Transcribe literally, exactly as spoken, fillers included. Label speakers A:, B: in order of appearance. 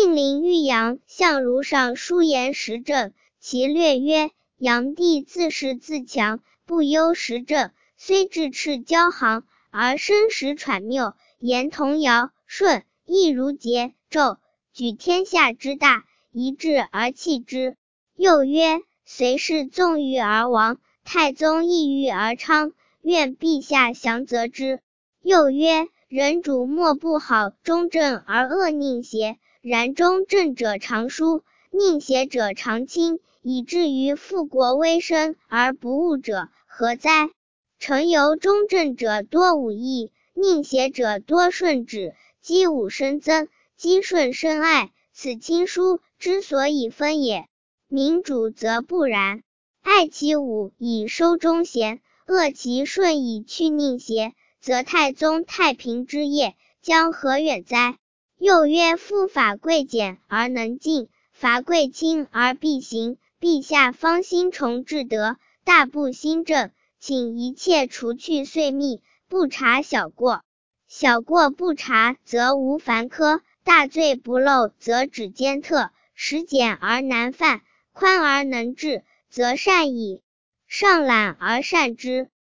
A: 晋陵豫阳相如上书言时政，其略曰：炀帝自恃自强，不忧时政，虽至赤交行，而身时揣谬，言童尧舜亦如桀纣，举天下之大，一致而弃之。又曰：隋世纵欲而亡，太宗抑郁而昌，愿陛下降责之。又曰：人主莫不好忠正而恶佞邪？然忠正者常疏，佞邪者常轻，以至于复国威声而不务者，何哉？臣由忠正者多武义，佞邪者多顺旨，积武生增，积顺生爱，此亲疏之所以分也。民主则不然，爱其武以收忠贤，恶其顺以去佞邪，则太宗太平之业将何远哉？又曰：夫法贵简而能进，罚贵轻而必行。陛下方兴崇至德，大布新政，请一切除去岁密，不察小过。小过不察，则无凡苛；大罪不漏，则指监特。使简而难犯，宽而能治，则善矣。上懒而善之。